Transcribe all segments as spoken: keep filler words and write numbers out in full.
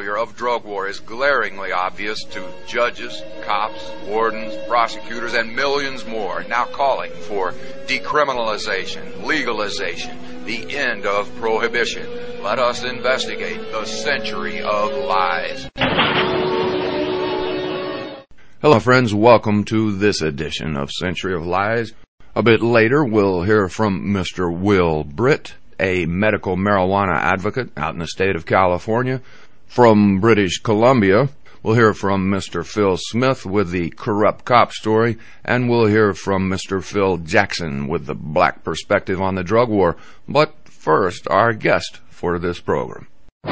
failure of drug war is glaringly obvious to judges, cops, wardens, prosecutors, and millions more now calling for decriminalization, legalization, the end of prohibition. Let us investigate the century of lies. Hello, friends. Welcome to this edition of Century of Lies. A bit later, we'll hear from Mister Will Britt, a medical marijuana advocate out in the state of California. From British Columbia, we'll hear from Mister Phil Smith with the corrupt cop story, and we'll hear from Mister Phil Jackson with the black perspective on the drug war. But first, our guest for this program.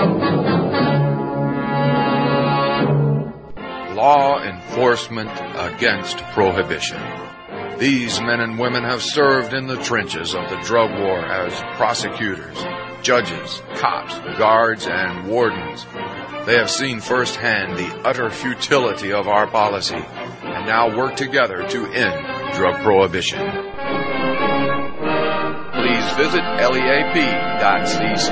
Law enforcement against prohibition. These men and women have served in the trenches of the drug war as prosecutors, judges, cops, guards, and wardens. They have seen firsthand the utter futility of our policy and now work together to end drug prohibition. Please visit leap dot c c.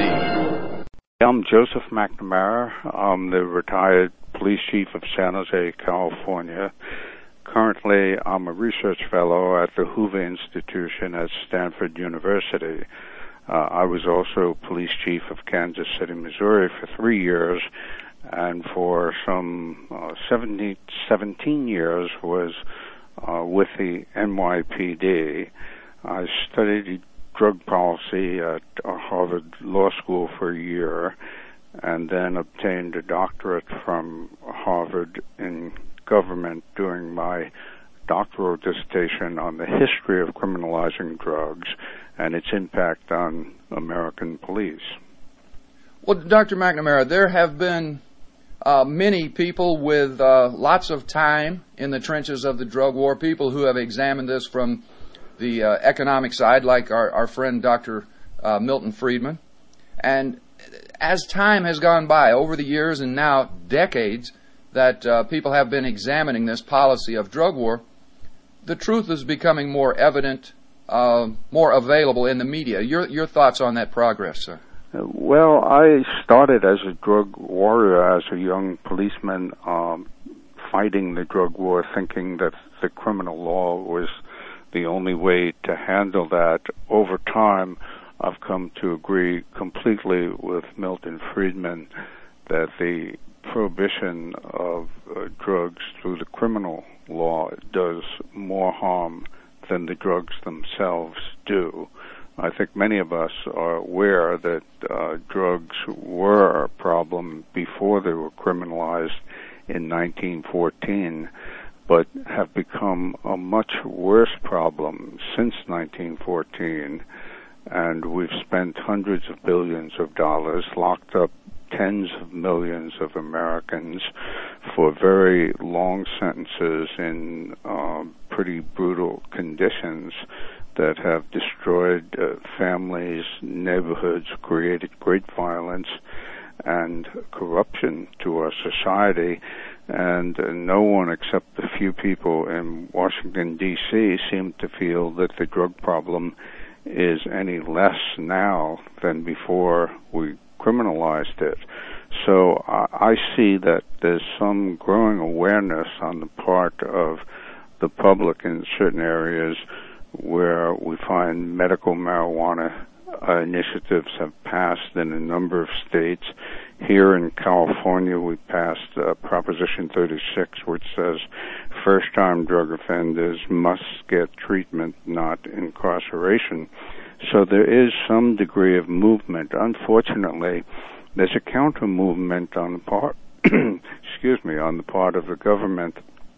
I'm Joseph McNamara. I'm the retired police chief of San Jose, California. Currently, I'm a research fellow at the Hoover Institution at Stanford University. Uh, I was also police chief of Kansas City, Missouri for three years, and for some uh, seventeen, seventeen years was uh, with the N Y P D. I studied drug policy at Harvard Law School for a year, and then obtained a doctorate from Harvard in government doing my doctoral dissertation on the history of criminalizing drugs and its impact on American police. Well, Doctor McNamara, there have been uh, many people with uh, lots of time in the trenches of the drug war, people who have examined this from the uh, economic side, like our, our friend Doctor Uh, Milton Friedman. And as time has gone by over the years and now decades that uh, people have been examining this policy of drug war, the truth is becoming more evident, uh, more available in the media. Your your thoughts on that progress, sir? Well, I started as a drug warrior, as a young policeman, um, fighting the drug war, thinking that the criminal law was the only way to handle that. Over time, I've come to agree completely with Milton Friedman that the prohibition of uh, drugs through the criminal law does more harm than the drugs themselves do. I think many of us are aware that uh, drugs were a problem before they were criminalized in nineteen fourteen, but have become a much worse problem since nineteen fourteen. And we've spent hundreds of billions of dollars, locked up tens of millions of Americans for very long sentences in uh, pretty brutal conditions that have destroyed uh, families, neighborhoods, created great violence and corruption to our society. And uh, no one except a few people in Washington, D C seem to feel that the drug problem is any less now than before we criminalized it. So uh, I see that there's some growing awareness on the part of the public in certain areas where we find medical marijuana uh, initiatives have passed in a number of states. Here in California, we passed uh, Proposition thirty-six, which says first-time drug offenders must get treatment, not incarceration. So there is some degree of movement. Unfortunately, there's a counter-movement on the part, excuse me, on the part of the government,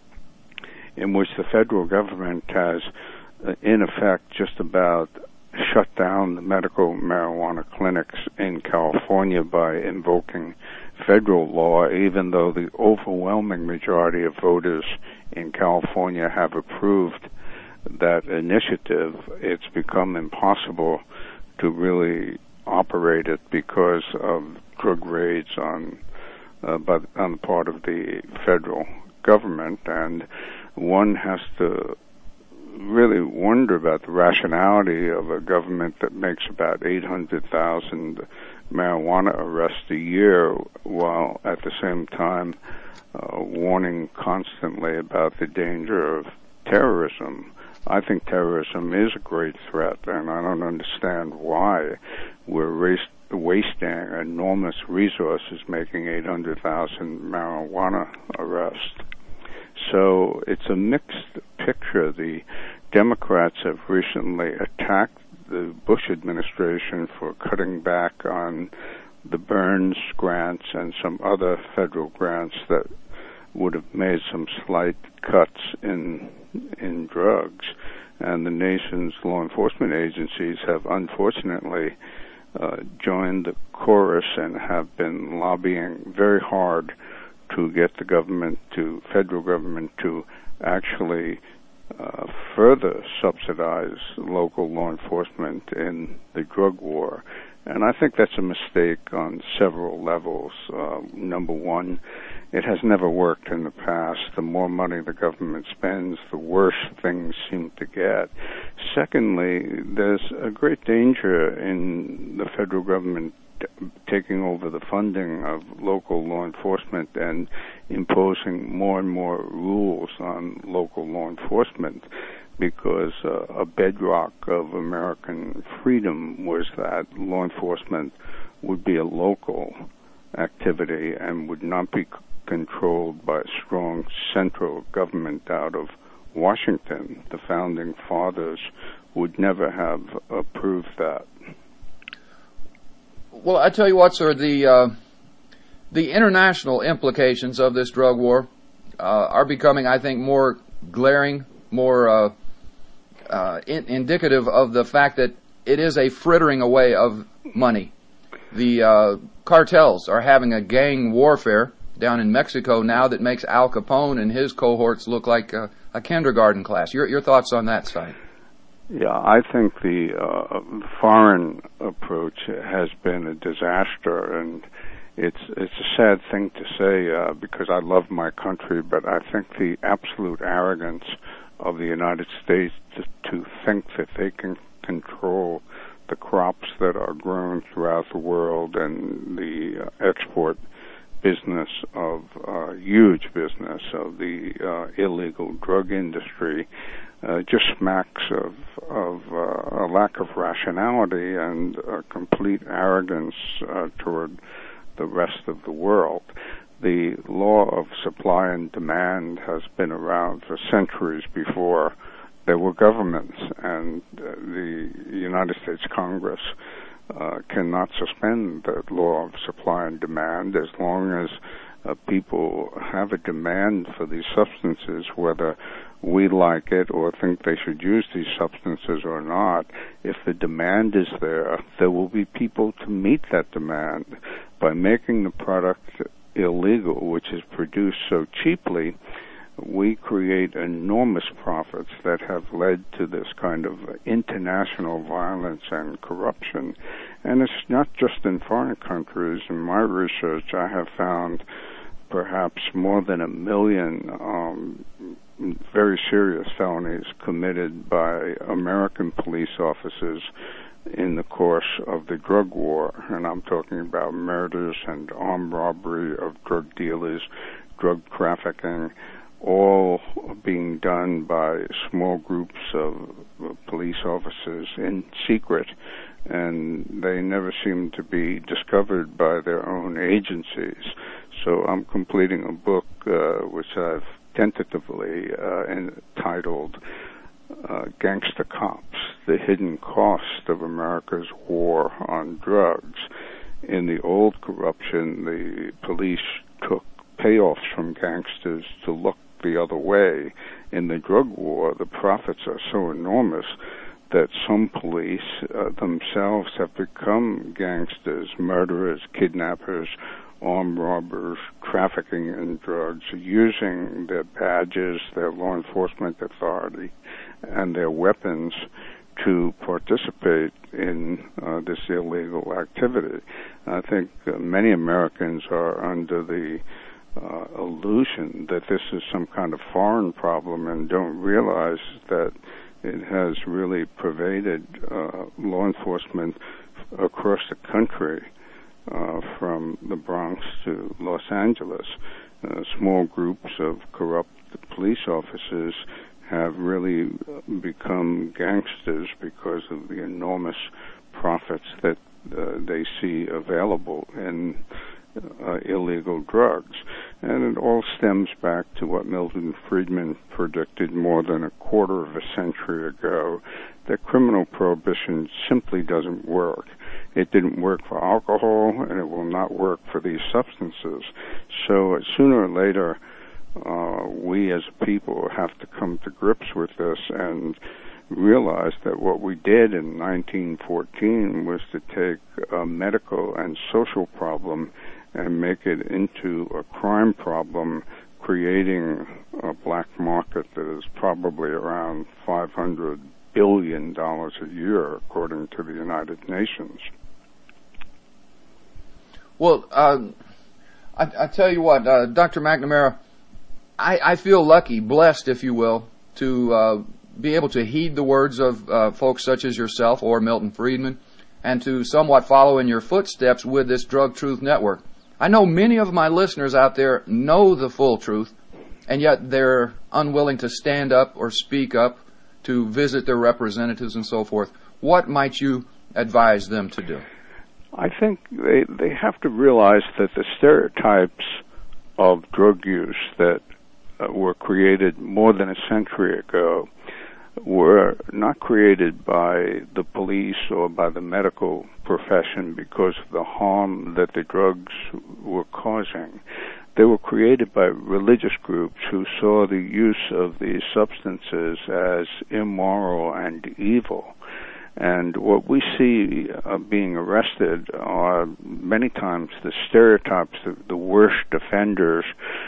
in which the federal government has, uh, in effect, just about shut down the medical marijuana clinics in California by invoking federal law, even though the overwhelming majority of voters in California have approved that initiative. It's become impossible to really operate it because of drug raids on uh, by, on the part of the federal government, and one has to really wonder about the rationality of a government that makes about eight hundred thousand marijuana arrests a year, while at the same time uh, warning constantly about the danger of terrorism. I think terrorism is a great threat, and I don't understand why we're race, wasting enormous resources making eight hundred thousand marijuana arrests. So it's a mixed picture. The Democrats have recently attacked the Bush administration for cutting back on the Burns grants and some other federal grants that would have made some slight cuts in in drugs. And the nation's law enforcement agencies have unfortunately uh, joined the chorus and have been lobbying very hard to get the government to, federal government to actually uh, further subsidize local law enforcement in the drug war. And I think that's a mistake on several levels. Uh, number one, it has never worked in the past. The more money the government spends, the worse things seem to get. Secondly, there's a great danger in the federal government taking over the funding of local law enforcement and imposing more and more rules on local law enforcement, because uh, a bedrock of American freedom was that law enforcement would be a local activity and would not be c- controlled by a strong central government out of Washington. The founding fathers would never have approved that. Well, I tell you what, sir, the uh, the international implications of this drug war uh, are becoming, I think, more glaring, more uh, uh, in- indicative of the fact that it is a frittering away of money. The uh, cartels are having a gang warfare down in Mexico now that makes Al Capone and his cohorts look like a, a kindergarten class. Your your thoughts on that side? Yeah, I think the uh, foreign approach has been a disaster, and it's it's a sad thing to say uh, because I love my country, but I think the absolute arrogance of the United States to, to think that they can control the crops that are grown throughout the world and the uh, export business of uh, huge business of the uh, illegal drug industry uh, just smacks of of uh, a lack of rationality and a complete arrogance uh, toward the rest of the world. The law of supply and demand has been around for centuries before there were governments, and uh, the United States Congress Uh, cannot suspend the law of supply and demand as long as uh, people have a demand for these substances, whether we like it or think they should use these substances or not. If the demand is there, there will be people to meet that demand. By making the product illegal, which is produced so cheaply, we create enormous profits that have led to this kind of international violence and corruption. And it's not just in foreign countries. In my research, I have found perhaps more than a million um, very serious felonies committed by American police officers in the course of the drug war. And I'm talking about murders and armed robbery of drug dealers, drug trafficking, all being done by small groups of police officers in secret, and they never seem to be discovered by their own agencies. So I'm completing a book uh, which I've tentatively uh, entitled uh, Gangsta Cops, The Hidden Cost of America's War on Drugs. In the old corruption, the police took payoffs from gangsters to look the other way. In the drug war, the profits are so enormous that some police uh, themselves have become gangsters, murderers, kidnappers, armed robbers, trafficking in drugs, using their badges, their law enforcement authority, and their weapons to participate in uh, this illegal activity. I think uh, many Americans are under the Uh, illusion that this is some kind of foreign problem and don't realize that it has really pervaded uh, law enforcement across the country. uh, from the Bronx to Los Angeles. Uh, small groups of corrupt police officers have really become gangsters because of the enormous profits that uh, they see available in uh, illegal drugs. And it all stems back to what Milton Friedman predicted more than a quarter of a century ago, that criminal prohibition simply doesn't work. It didn't work for alcohol, and it will not work for these substances. So uh, sooner or later, uh, we as a people have to come to grips with this and realize that what we did in nineteen fourteen was to take a medical and social problem and make it into a crime problem, creating a black market that is probably around five hundred billion dollars a year, according to the United Nations. Well, uh, I, I tell you what, uh, Doctor McNamara, I, I feel lucky, blessed, if you will, to uh, be able to heed the words of uh, folks such as yourself or Milton Friedman, and to somewhat follow in your footsteps with this Drug Truth Network. I know many of my listeners out there know the full truth, and yet they're unwilling to stand up or speak up to visit their representatives and so forth. What might you advise them to do? I think they they have to realize that the stereotypes of drug use that uh, were created more than a century ago were not created by the police or by the medical profession because of the harm that the drugs were causing. They were created by religious groups who saw the use of these substances as immoral and evil. And what we see uh, being arrested are many times the stereotypes of the worst offenders,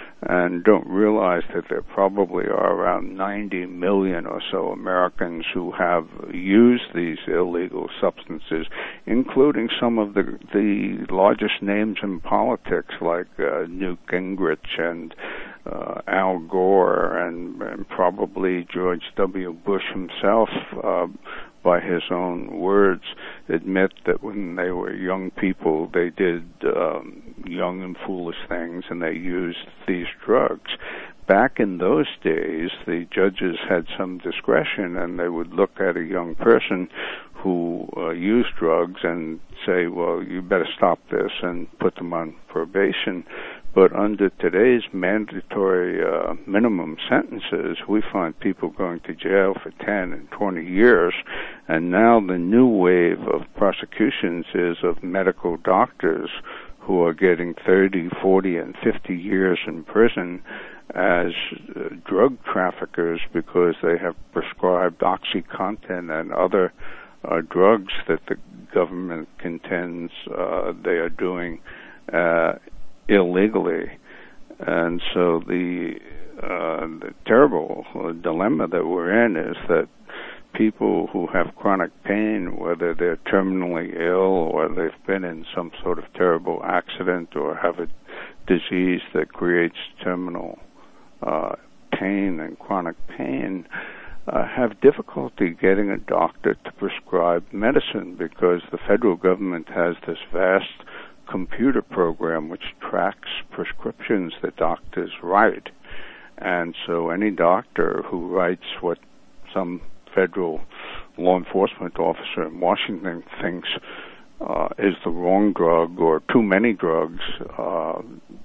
and don't realize that there probably are around ninety million or so Americans who have used these illegal substances, including some of the the largest names in politics like uh, Newt Gingrich and uh, Al Gore and, and probably George W. Bush himself, uh, by his own words, admit that when they were young people, they did um, young and foolish things, and they used these drugs. Back in those days, the judges had some discretion, and they would look at a young person who uh, used drugs and say, well, you better stop this, and put them on probation. But under today's mandatory uh, minimum sentences, we find people going to jail for ten and twenty years. And now the new wave of prosecutions is of medical doctors who are getting thirty, forty, and fifty years in prison as uh, drug traffickers because they have prescribed OxyContin and other uh, drugs that the government contends uh, they are doing uh, illegally. And so the, uh, the terrible dilemma that we're in is that people who have chronic pain, whether they're terminally ill or they've been in some sort of terrible accident or have a disease that creates terminal uh, pain and chronic pain, uh, have difficulty getting a doctor to prescribe medicine because the federal government has this vast computer program which tracks prescriptions that doctors write. And so any doctor who writes what some federal law enforcement officer in Washington thinks uh, is the wrong drug or too many drugs uh,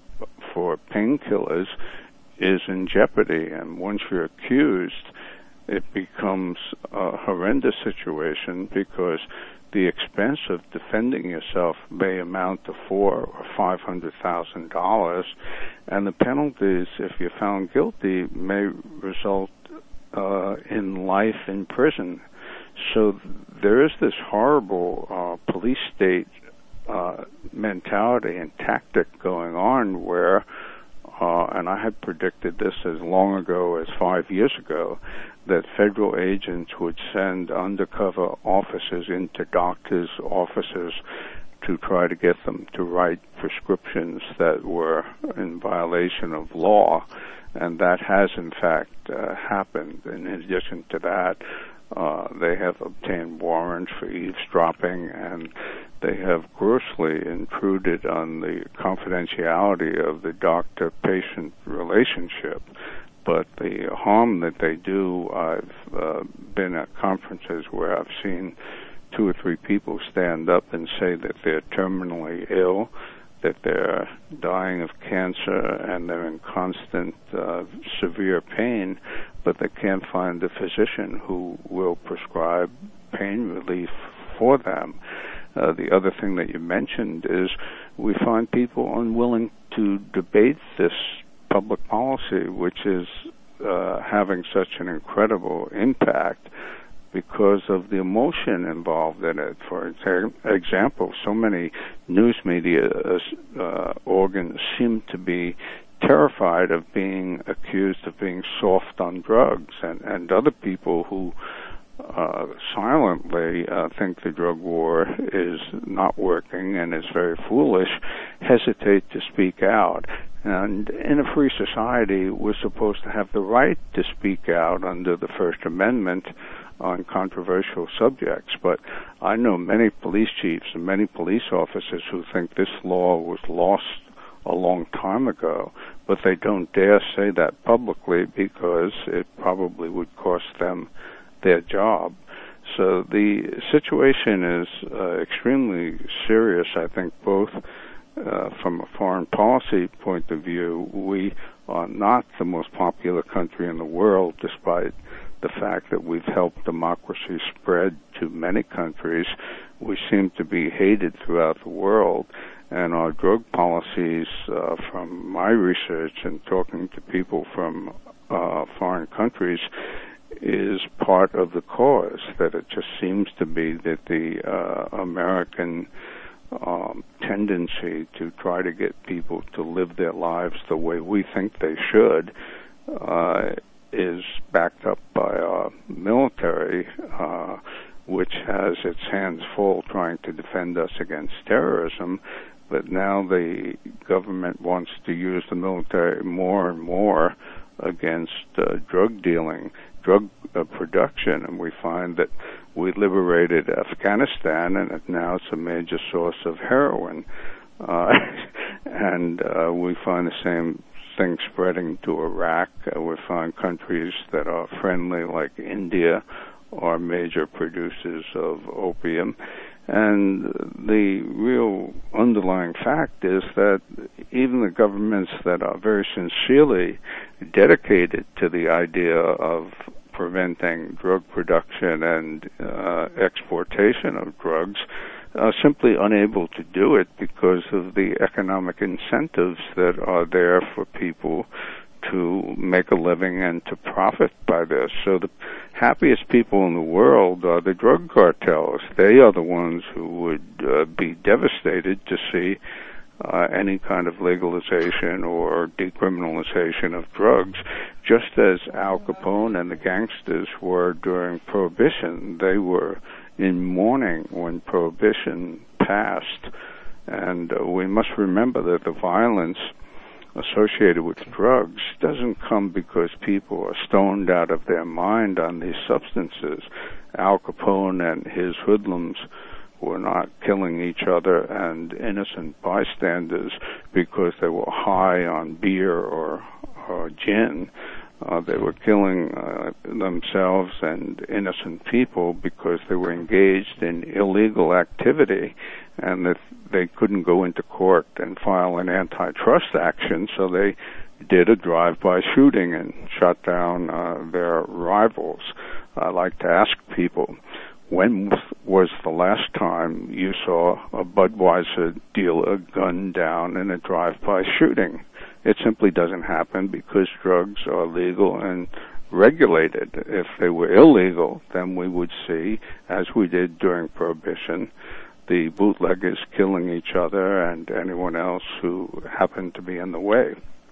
for painkillers is in jeopardy. And once you're accused, it becomes a horrendous situation because the expense of defending yourself may amount to four or five hundred thousand dollars, and the penalties, if you're found guilty, may result uh, in life in prison. So there is this horrible uh, police state uh, mentality and tactic going on where, uh, and I had predicted this as long ago as five years ago, that federal agents would send undercover officers into doctors' offices to try to get them to write prescriptions that were in violation of law. And that has, in fact, uh, happened. In addition to that, uh, they have obtained warrants for eavesdropping, and they have grossly intruded on the confidentiality of the doctor-patient relationship. But the harm that they do, I've uh, been at conferences where I've seen two or three people stand up and say that they're terminally ill, that they're dying of cancer, and they're in constant uh, severe pain, but they can't find a physician who will prescribe pain relief for them. Uh, the other thing that you mentioned is we find people unwilling to debate this public policy, which is uh, having such an incredible impact because of the emotion involved in it. For example, so many news media uh, organs seem to be terrified of being accused of being soft on drugs, and, and other people who uh, silently uh, think the drug war is not working and is very foolish hesitate to speak out. And in a free society, we're supposed to have the right to speak out under the First Amendment on controversial subjects. But I know many police chiefs and many police officers who think this law was lost a long time ago, but they don't dare say that publicly because it probably would cost them their job. So the situation is uh, extremely serious, I think, both uh, from a foreign policy point of view. We are not the most popular country in the world, despite the fact that we've helped democracy spread to many countries. We seem to be hated throughout the world, and our drug policies, uh, from my research and talking to people from uh, foreign countries, is part of the cause, that it just seems to be that the uh, American um, tendency to try to get people to live their lives the way we think they should uh, is backed up by our military, uh, which has its hands full trying to defend us against terrorism. But now the government wants to use the military more and more against uh, drug dealing, drug uh, production, and we find that we liberated Afghanistan, and it now it's a major source of heroin. Uh, and uh, we find the same thing spreading to Iraq. Uh, we find countries that are friendly, like India, are major producers of opium. And the real underlying fact is that even the governments that are very sincerely dedicated to the idea of preventing drug production and uh, exportation of drugs are simply unable to do it because of the economic incentives that are there for people to make a living and to profit by this. So the happiest people in the world are the drug cartels. They are the ones who would uh, be devastated to see uh, any kind of legalization or decriminalization of drugs, just as Al Capone and the gangsters were during Prohibition. They were in mourning when Prohibition passed. And uh, we must remember that the violence associated with drugs doesn't come because people are stoned out of their mind on these substances. Al Capone and his hoodlums were not killing each other and innocent bystanders because they were high on beer or, or gin. Uh, they were killing uh, themselves and innocent people because they were engaged in illegal activity, and that they couldn't go into court and file an antitrust action, so they did a drive-by shooting and shot down uh, their rivals. I like to ask people, when was the last time you saw a Budweiser dealer gunned down in a drive-by shooting? It simply doesn't happen because drugs are legal and regulated. If they were illegal, then we would see, as we did during Prohibition, the bootleggers killing each other and anyone else who happened to be in the way.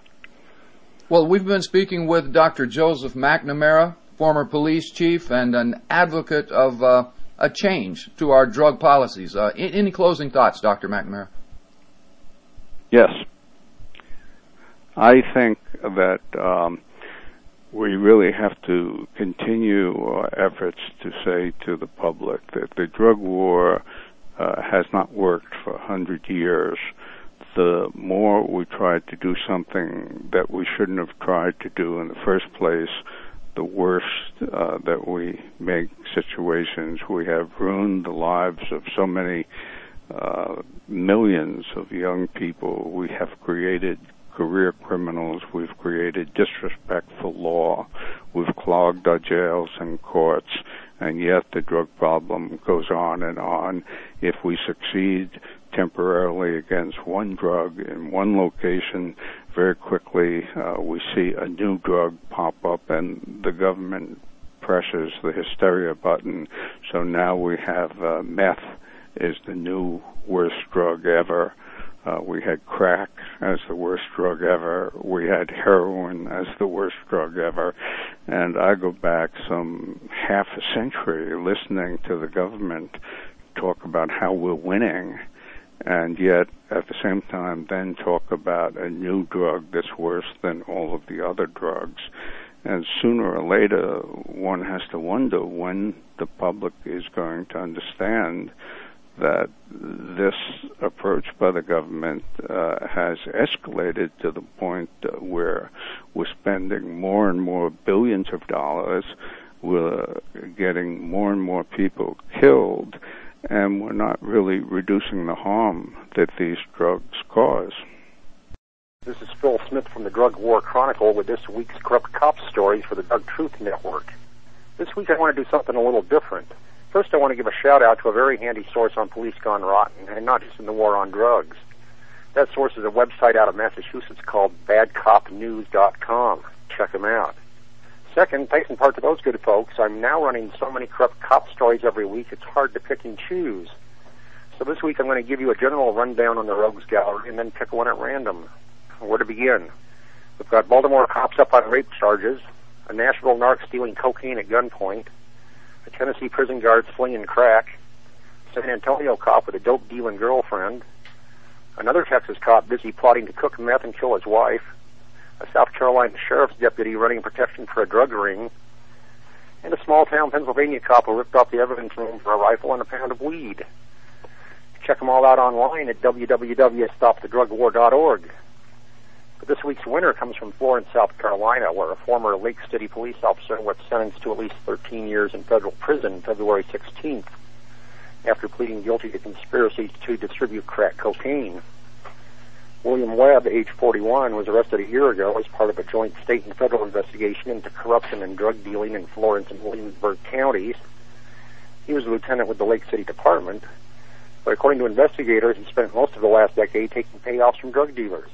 Well, we've been speaking with Doctor Joseph McNamara, former police chief and an advocate of uh, a change to our drug policies. Uh, any closing thoughts, Doctor McNamara? Yes. I think that um, we really have to continue our efforts to say to the public that the drug war uh, has not worked for a hundred years. The more we try to do something that we shouldn't have tried to do in the first place, the worse uh, that we make situations. We have ruined the lives of so many uh, millions of young people. We have created career criminals. We've created disrespectful law. We've clogged our jails and courts, and yet the drug problem goes on and on. If we succeed temporarily against one drug in one location, very quickly uh, we see a new drug pop up, and the government presses the hysteria button. So now we have uh, meth is the new worst drug ever. Uh, we had crack as the worst drug ever. We had heroin as the worst drug ever. And I go back some half a century listening to the government talk about how we're winning, and yet at the same time then talk about a new drug that's worse than all of the other drugs. And sooner or later, one has to wonder when the public is going to understand that this approach by the government uh, has escalated to the point uh, where we're spending more and more billions of dollars, we're getting more and more people killed, and we're not really reducing the harm that these drugs cause. This is Phil Smith from the Drug War Chronicle with this week's Corrupt Cop Stories for the Drug Truth Network. This week I want to do something a little different. First, I want to give a shout-out to a very handy source on Police Gone Rotten, and not just in the war on drugs. That source is a website out of Massachusetts called bad cop news dot com. Check them out. Second, thanks in part to those good folks, I'm now running so many corrupt cop stories every week, it's hard to pick and choose. So this week I'm going to give you a general rundown on the rogues gallery and then pick one at random. Where to begin? We've got Baltimore cops up on rape charges, a Nashville narc stealing cocaine at gunpoint, a Tennessee prison guard slinging crack, San Antonio cop with a dope-dealing girlfriend, another Texas cop busy plotting to cook meth and kill his wife, a South Carolina sheriff's deputy running protection for a drug ring, and a small-town Pennsylvania cop who ripped off the evidence room for a rifle and a pound of weed. Check them all out online at w w w dot stop the drug war dot org. But this week's winner comes from Florence, South Carolina, where a former Lake City police officer was sentenced to at least thirteen years in federal prison February sixteenth after pleading guilty to conspiracy to distribute crack cocaine. William Webb, age forty-one, was arrested a year ago as part of a joint state and federal investigation into corruption and drug dealing in Florence and Williamsburg counties. He was a lieutenant with the Lake City Department, but according to investigators, he spent most of the last decade taking payoffs from drug dealers.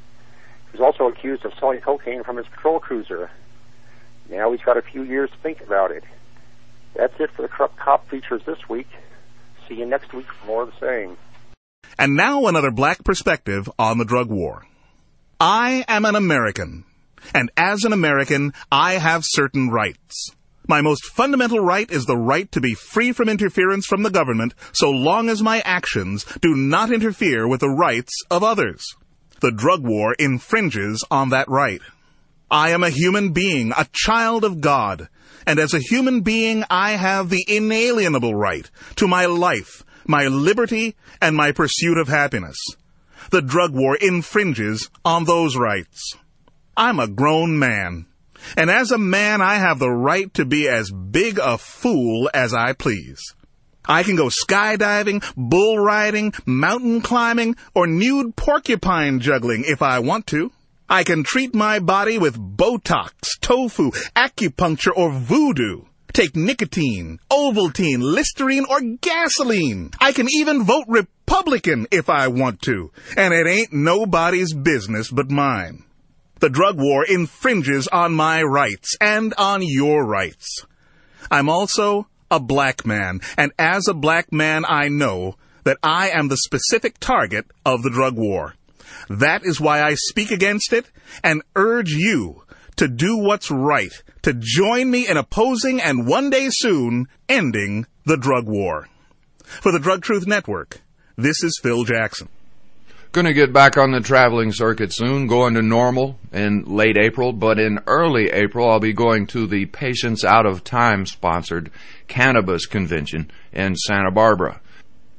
He was also accused of selling cocaine from his patrol cruiser. Now he's got a few years to think about it. That's it for the Corrupt Cop features this week. See you next week for more of the same. And now another black perspective on the drug war. I am an American, and as an American, I have certain rights. My most fundamental right is the right to be free from interference from the government so long as my actions do not interfere with the rights of others. The drug war infringes on that right. I am a human being, a child of God, and as a human being, I have the inalienable right to my life, my liberty, and my pursuit of happiness. The drug war infringes on those rights. I'm a grown man, and as a man, I have the right to be as big a fool as I please. I can go skydiving, bull riding, mountain climbing, or nude porcupine juggling if I want to. I can treat my body with Botox, tofu, acupuncture, or voodoo. Take nicotine, Ovaltine, Listerine, or gasoline. I can even vote Republican if I want to, and it ain't nobody's business but mine. The drug war infringes on my rights and on your rights. I'm also a black man, and as a black man, I know that I am the specific target of the drug war. That is why I speak against it and urge you to do what's right, to join me in opposing and one day soon ending the drug war. For the Drug Truth Network, this is Phil Jackson. Going to get back on the traveling circuit soon, going to Normal in late April, but in early April I'll be going to the Patients Out of Time sponsored Cannabis Convention in Santa Barbara.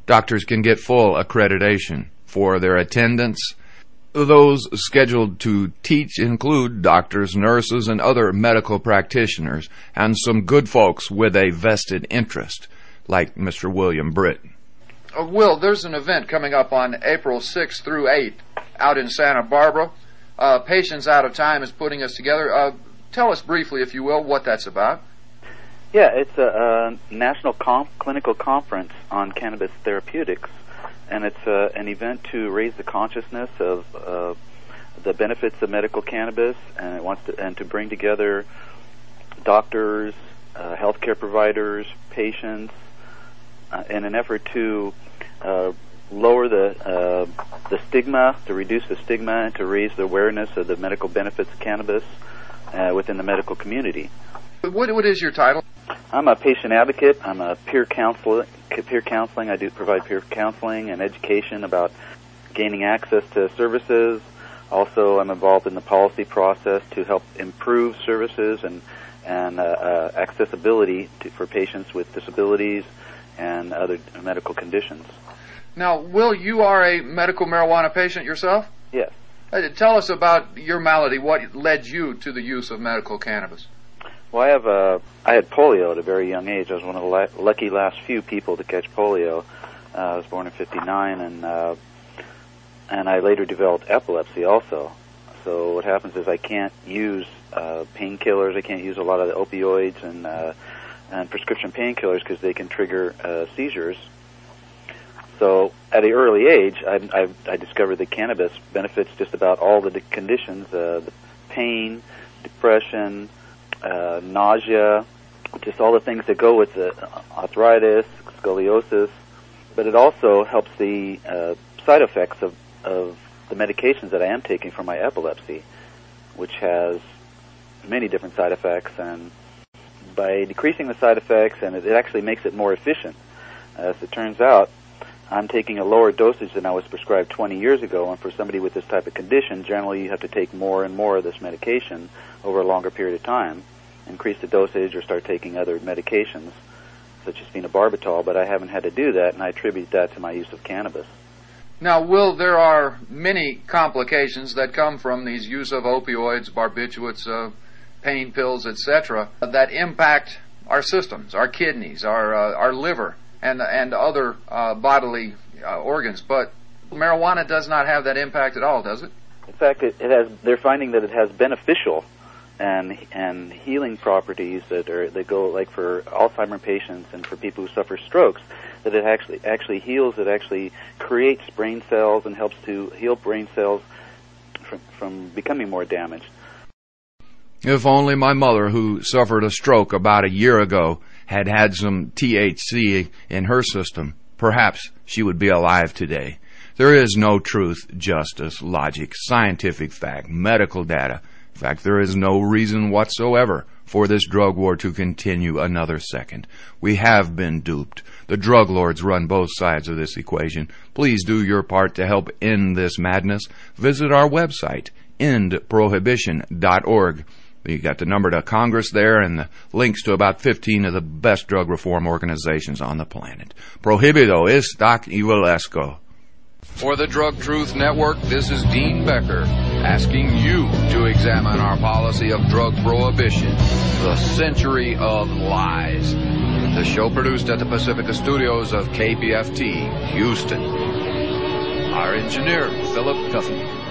Doctors can get full accreditation for their attendance. Those scheduled to teach include doctors, nurses, and other medical practitioners, and some good folks with a vested interest, like Mister William Britt. Uh, Will, there's an event coming up on April sixth through eighth out in Santa Barbara. Uh, Patients Out of Time is putting us together. Uh, tell us briefly, if you will, what that's about. Yeah, it's a, a national com- clinical conference on cannabis therapeutics, and it's uh, an event to raise the consciousness of uh, the benefits of medical cannabis, and it wants to and to bring together doctors, uh, healthcare providers, patients, uh, in an effort to uh, lower the uh, the stigma, to reduce the stigma, and to raise the awareness of the medical benefits of cannabis uh, within the medical community. What what is your title? I'm a patient advocate. I'm a peer counselor. Peer counseling. I do provide peer counseling and education about gaining access to services. Also, I'm involved in the policy process to help improve services and and uh, uh, accessibility to, for patients with disabilities and other medical conditions. Now, Will, you are a medical marijuana patient yourself? Yes. Uh, tell us about your malady. What led you to the use of medical cannabis? Well, I have uh, I had polio at a very young age. I was one of the la- lucky last few people to catch polio. Uh, I was born in fifty-nine, and uh, and I later developed epilepsy also. So what happens is I can't use uh, painkillers. I can't use a lot of the opioids and uh, and prescription painkillers because they can trigger uh, seizures. So at an early age, I, I, I discovered that cannabis benefits just about all the conditions: uh, the pain, depression, Uh, nausea, just all the things that go with the arthritis, scoliosis, but it also helps the uh, side effects of, of the medications that I am taking for my epilepsy, which has many different side effects, and by decreasing the side effects, and it, it actually makes it more efficient. As it turns out, I'm taking a lower dosage than I was prescribed twenty years ago, and for somebody with this type of condition, generally you have to take more and more of this medication over a longer period of time, increase the dosage or start taking other medications, such as phenobarbital, but I haven't had to do that, and I attribute that to my use of cannabis. Now, Will, there are many complications that come from these use of opioids, barbiturates, uh, pain pills, et cetera, that impact our systems, our kidneys, our uh, our liver, and and other uh, bodily uh, organs. But marijuana does not have that impact at all, does it? In fact, it, it has. They're finding that it has beneficial and and healing properties that are that go like for Alzheimer patients and for people who suffer strokes. That it actually actually heals. It actually creates brain cells and helps to heal brain cells from from becoming more damaged. If only my mother, who suffered a stroke about a year ago, had had some T H C in her system, perhaps she would be alive today. There is no truth, justice, logic, scientific fact, medical data. In fact, there is no reason whatsoever for this drug war to continue another second. We have been duped. The drug lords run both sides of this equation. Please do your part to help end this madness. Visit our website, end prohibition dot org. You got the number to Congress there and the links to about fifteen of the best drug reform organizations on the planet. Prohibido está y Velasco. For the Drug Truth Network, this is Dean Becker, asking you to examine our policy of drug prohibition, the century of lies. The show produced at the Pacifica Studios of K P F T, Houston. Our engineer, Philip Duffy.